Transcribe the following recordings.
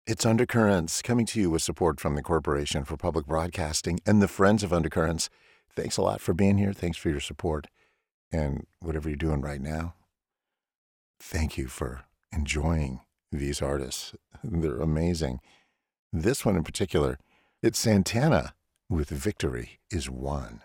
It's Undercurrents, coming to you with support from the Corporation for Public Broadcasting and the Friends of Undercurrents. Thanks a lot for being here. Thanks for your support. And whatever you're doing right now, thank you for enjoying these artists. They're amazing. This one in particular, it's Santana with Victory is Won.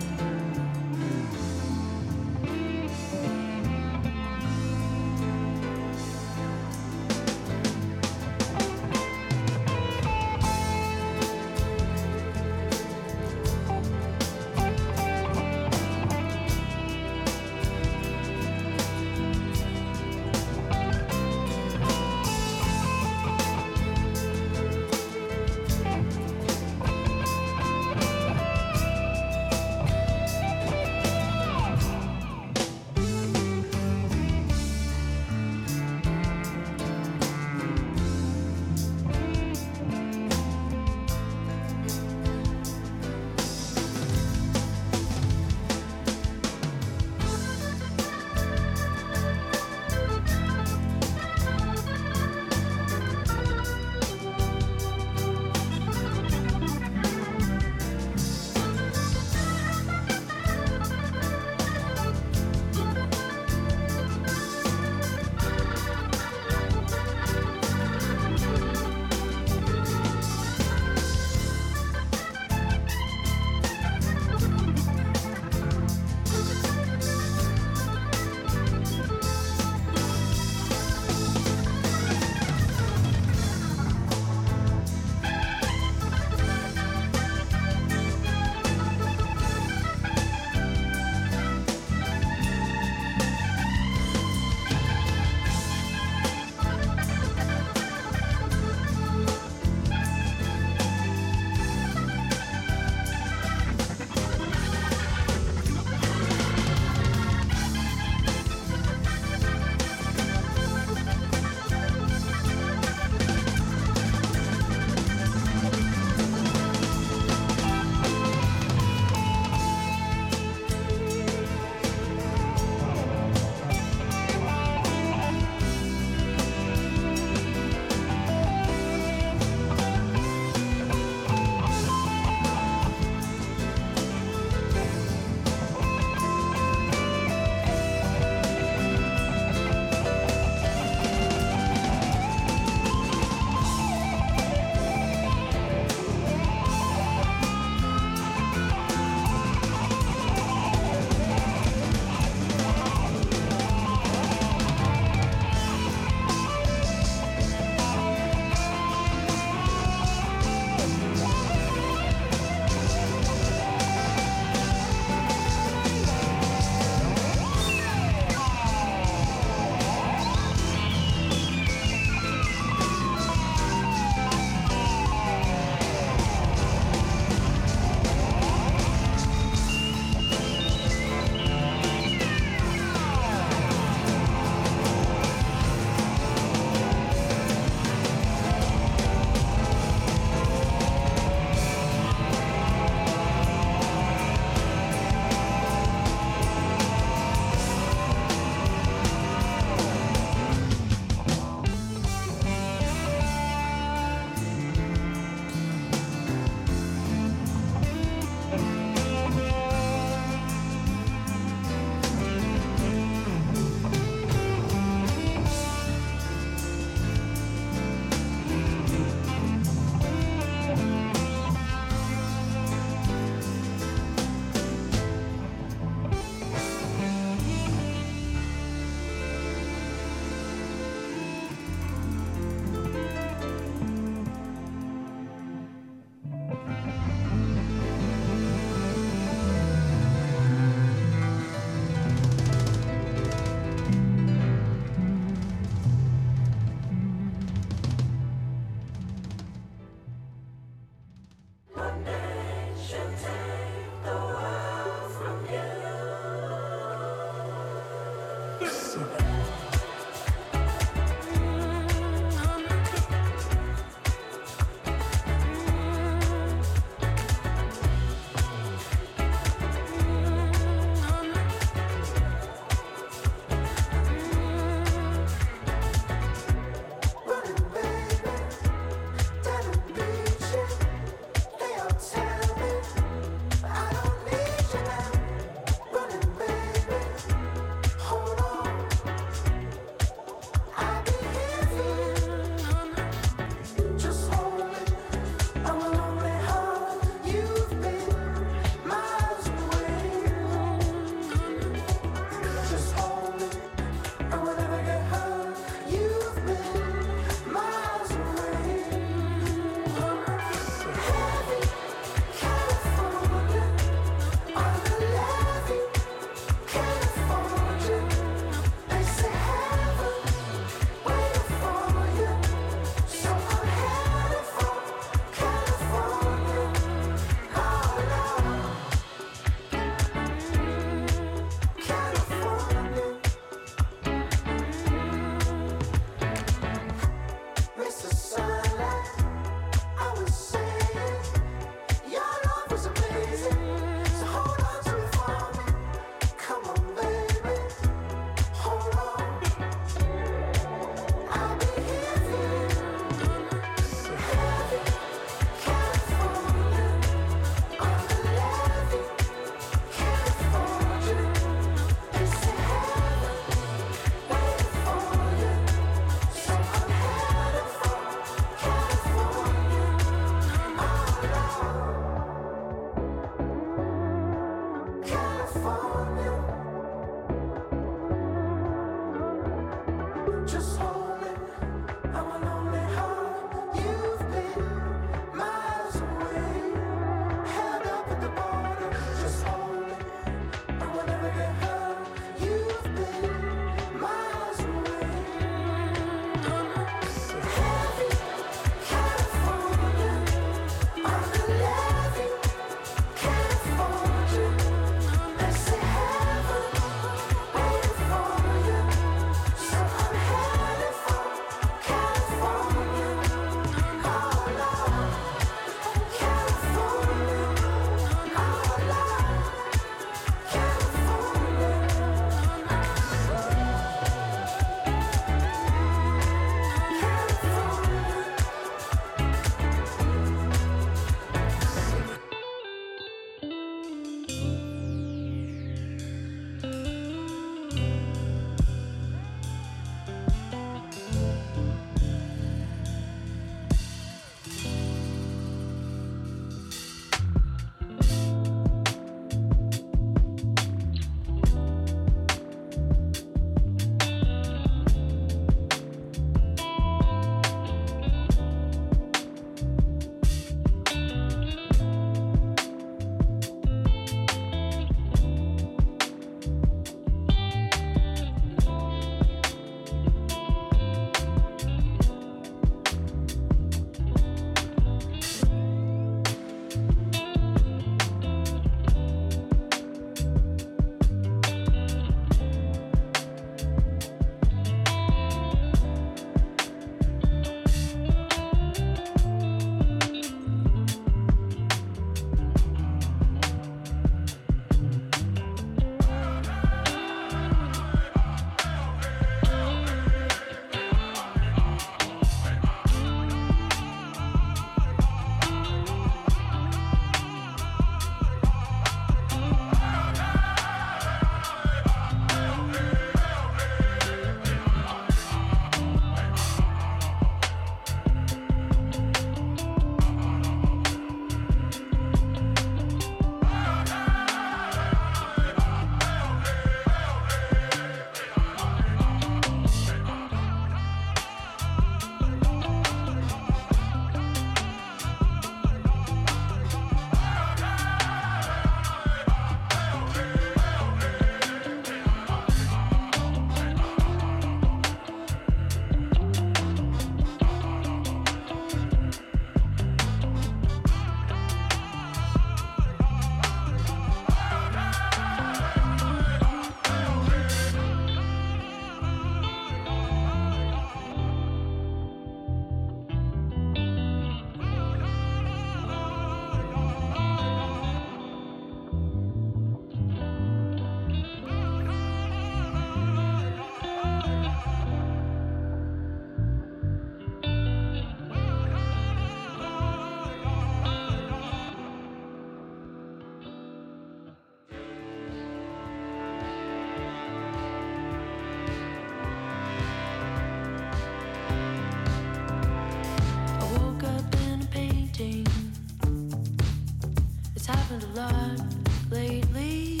around a lot lately.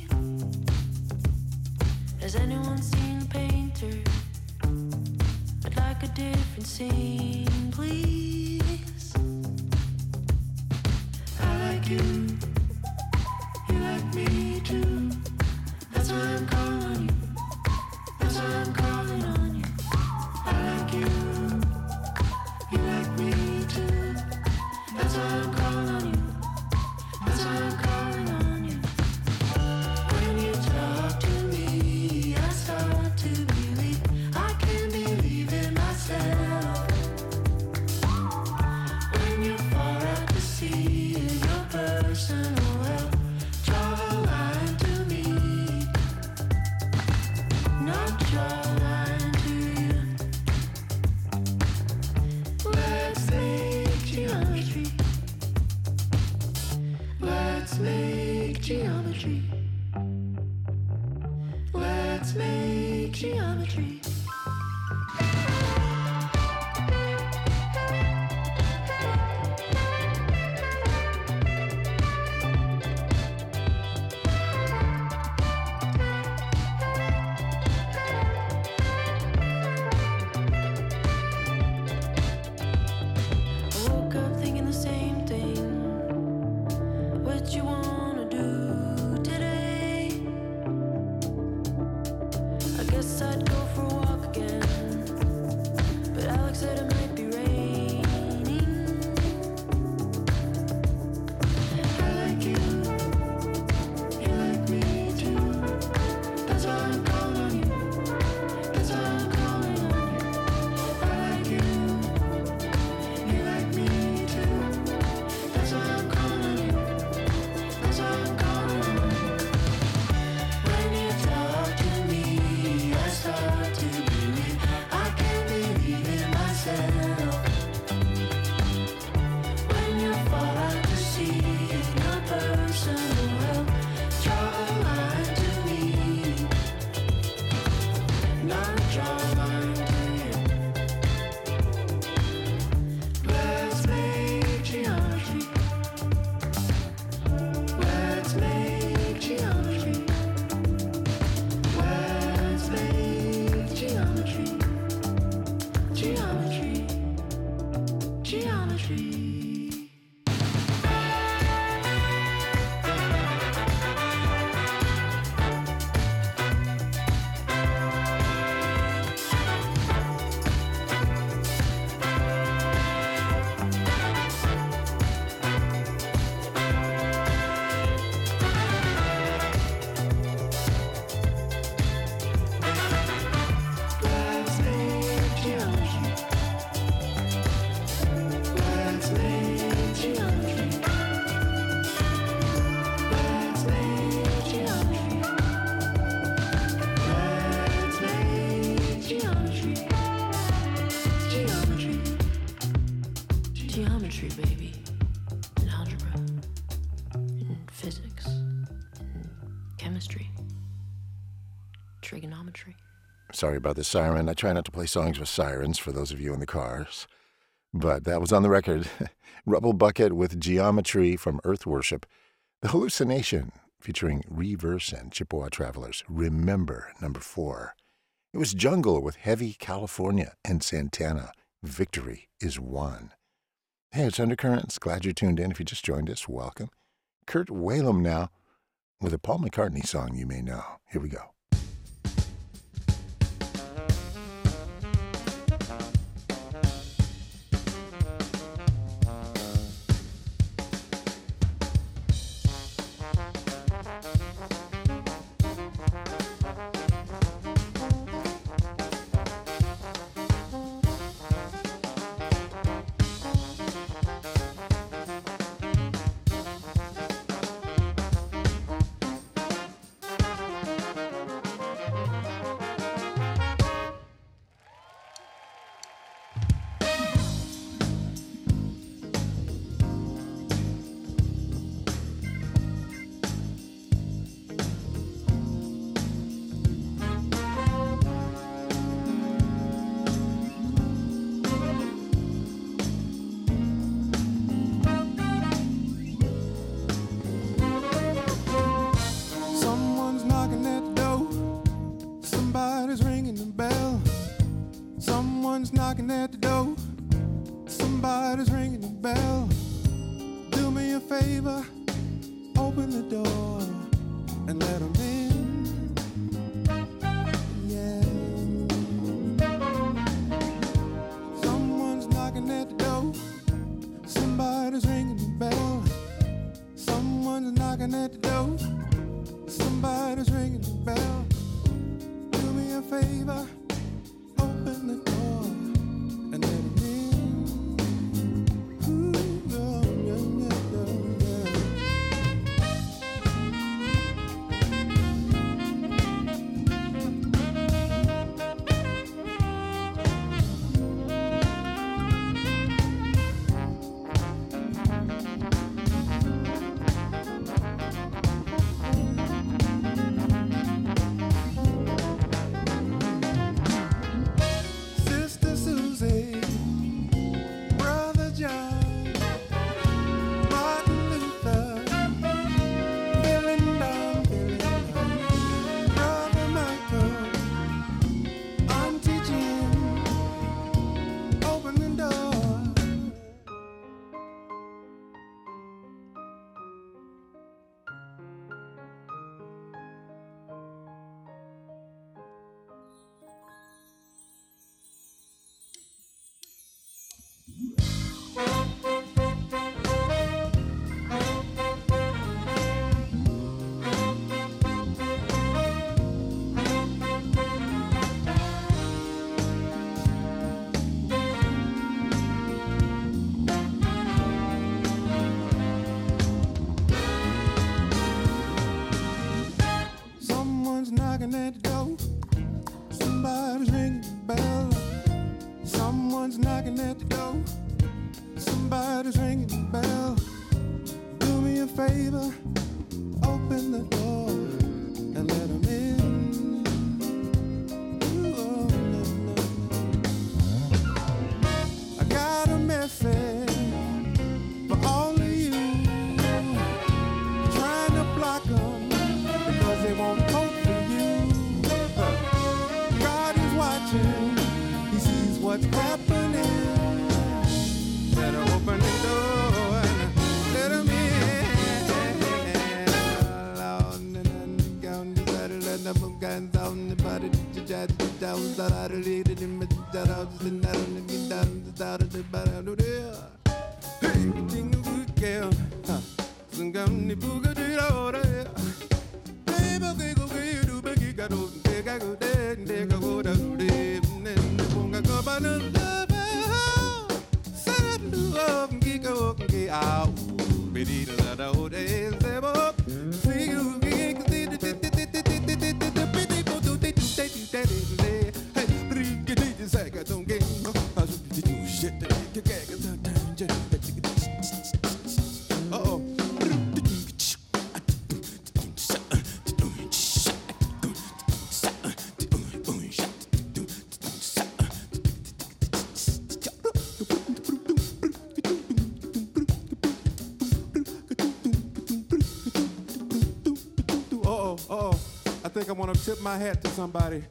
Has anyone seen the painter? I'd like a different scene, please. I like you, you like me too. That's why I'm calling on you. That's why I'm calling on you. I like you, you like me too. That's why I'm calling on you. That's why I'm calling on you. When you talk to me, I start to believe. I can't believe in myself. When you're far out to sea in your personal hell, draw a line to me. Not draw a line to you. Let's make geometry. Let's make geometry. Let's make geometry. I woke up thinking the same thing. What you wanna do today? I guess I'd go for a walk again, but Alex said it might be raining. I like you, you like me too. That's why I'm calling on you. That's why I'm calling on you. I like you, you like me too. That's why I'm calling on you. That's why I'm calling on you. When you talk to me, I start to believe. I can't believe in myself. When you're far out to sea in your personal hell, draw a line to me. Not draw a line to you. Let's make geometry. Let's make geometry. Let's make geometry. Geometry. Geometry. Let's make geometry. Let's make geometry. Let's make geometry. Let's make geometry. Geometry. Geometry, baby. In algebra. In physics. In chemistry. Trigonometry. Sorry about the siren. I try not to play songs with sirens for those of you in the cars. But that was on the record. Rubble Bucket with Geometry from Earth Worship. The Hallucination featuring Reverse and Chippewa Travelers. Remember, number 4. It was Jungle with Heavy California and Santana. Victory is Won. Hey, it's Undercurrents. Glad you're tuned in. If you just joined us, welcome. Kurt Whalum now with a Paul McCartney song you may know. Here we go. Someone's knocking at the door. Somebody's ringing the bell. Do me a favor, open the door and let 'em in. Yeah. Someone's knocking at the door. Somebody's ringing the bell. Someone's knocking at the door. Somebody's ringing the bell. Do me a favor, open the door and let 'em in. Ooh, yeah, yeah, yeah, Sister Susie, Brother John, Martin Luther, Billy Dunn, Brother Michael, Auntie Jim, open the door. Someone's knocking at the door. Somebody's ringing the bell. Someone's knocking at the door. Somebody's ringing the bell. Do me a favor, open the door and let 'em in. Ooh, oh, no, no, no. I got a message for all of you trying to block 'em because they won't vote for you. God is watching, he sees what's happening. Better open the door and let 'em in. I think I want to tip my hat to somebody.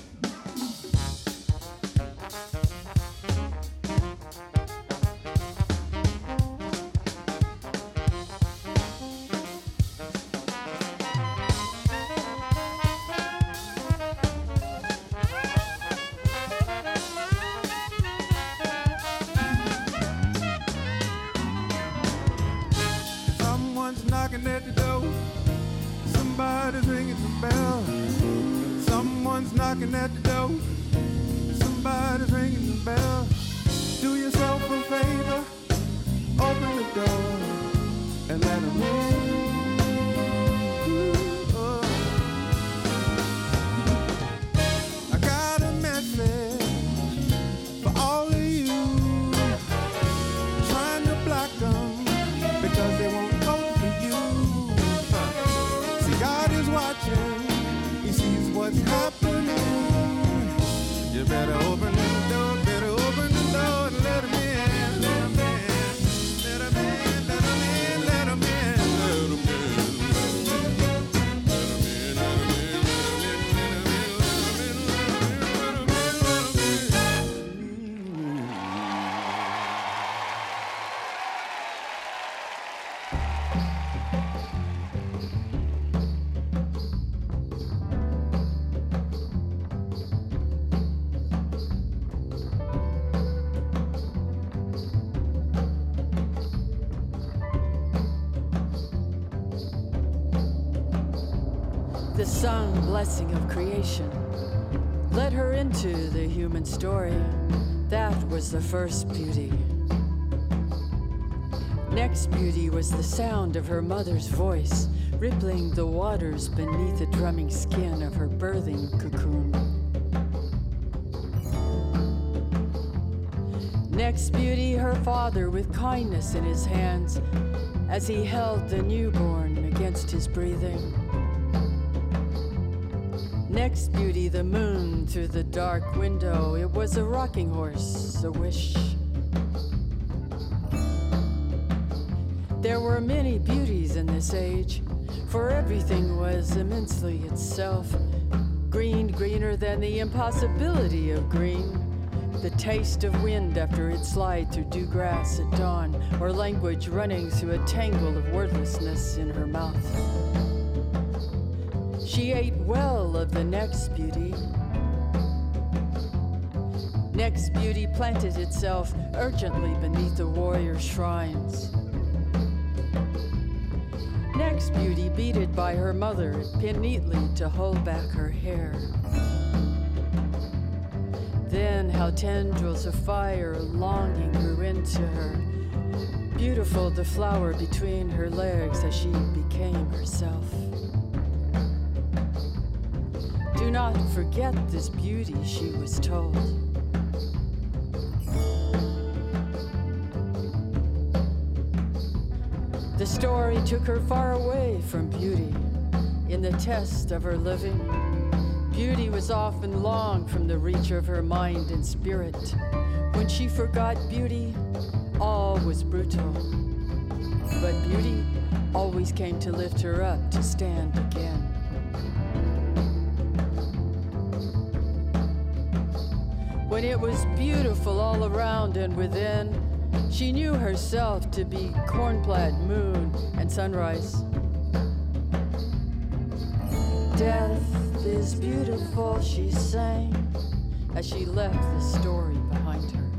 Someone's knocking at the door. Somebody's ringing the bell. Someone's knocking at the door. Somebody's ringing the bell. Do yourself a favor, open the door and let 'em in. Ooh, oh. I got a message for all of you trying to block 'em because they won't vote for you. See, God is watching, he sees what's happening. You better open the door, better open the door and let 'em in, let 'em in, let 'em in, let 'em in, let 'em in. sung blessing of creation led her into the human story. That was the first beauty. Next beauty was the sound of her mother's voice, rippling the waters beneath the drumming skin of her birthing cocoon. Next beauty, her father with kindness in his hands as he held the newborn against his breathing. Next beauty, the moon through the dark window. It was a rocking horse, a wish. There were many beauties in this age, for everything was immensely itself. Green, greener than the impossibility of green. The taste of wind after it slide through dew grass at dawn, or language running through a tangle of wordlessness in her mouth. She ate well of the next beauty. Next beauty planted itself urgently beneath the warrior's shrines. Next beauty, beaded by her mother, pinned neatly to hold back her hair. Then how tendrils of fire longing grew into her. Beautiful the flower between her legs as she became herself. Do not forget this beauty, she was told. The story took her far away from beauty. In the test of her living, beauty was often long from the reach of her mind and spirit. When she forgot beauty, all was brutal. But beauty always came to lift her up to stand again. When it was beautiful all around and within, she knew herself to be cornplaid, moon, and sunrise. Death is beautiful, she sang, as she left the story behind her.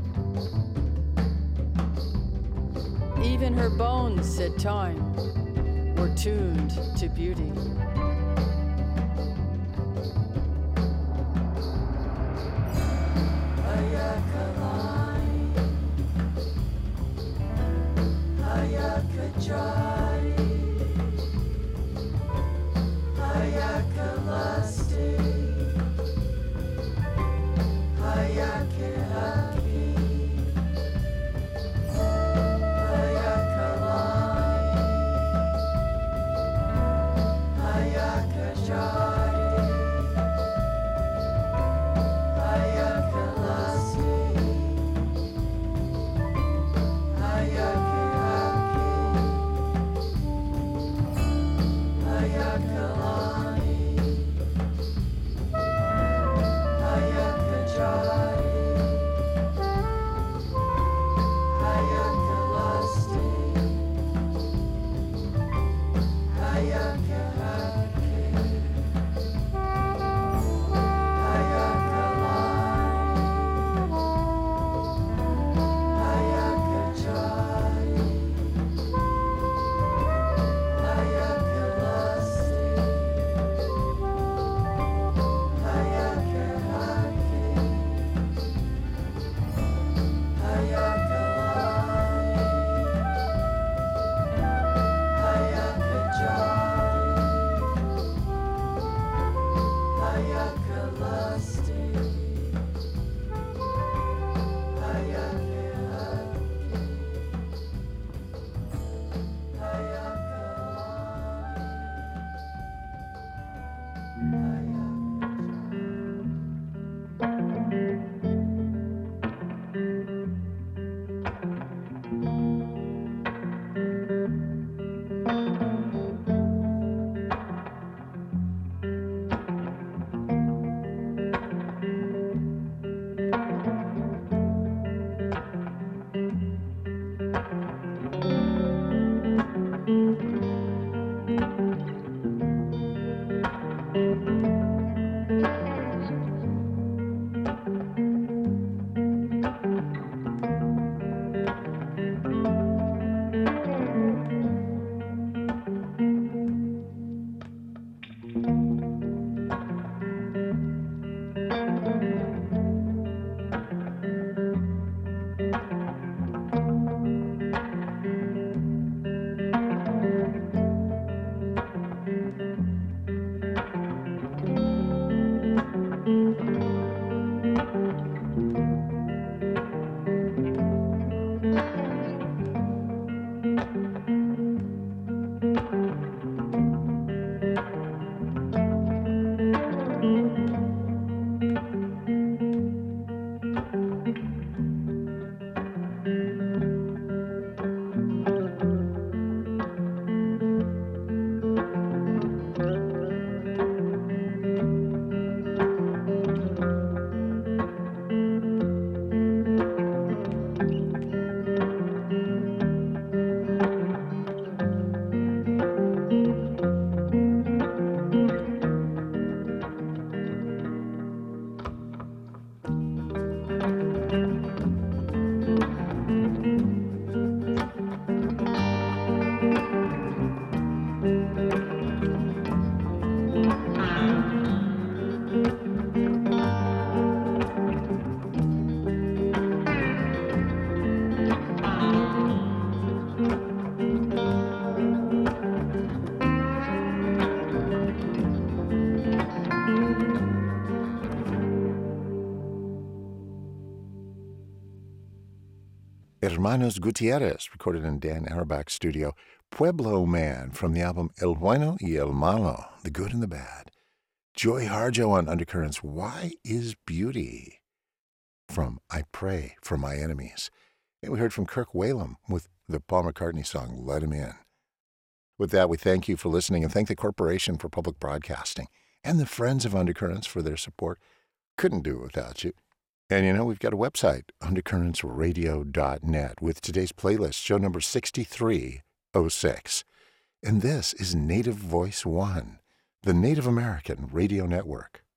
Even her bones, said time, were tuned to beauty. Hermanos Gutierrez, recorded in Dan Auerbach's studio. Pueblo Man from the album El Bueno y El Malo, The Good and the Bad. Joy Harjo on Undercurrents, Why is Beauty? From I Pray for My Enemies. And we heard from Kirk Whalum with the Paul McCartney song, Let Him In. With that, we thank you for listening and thank the Corporation for Public Broadcasting and the Friends of Undercurrents for their support. Couldn't do it without you. And you know, we've got a website, undercurrentsradio.net, with today's playlist, show number 6306. And this is Native Voice One, the Native American Radio Network.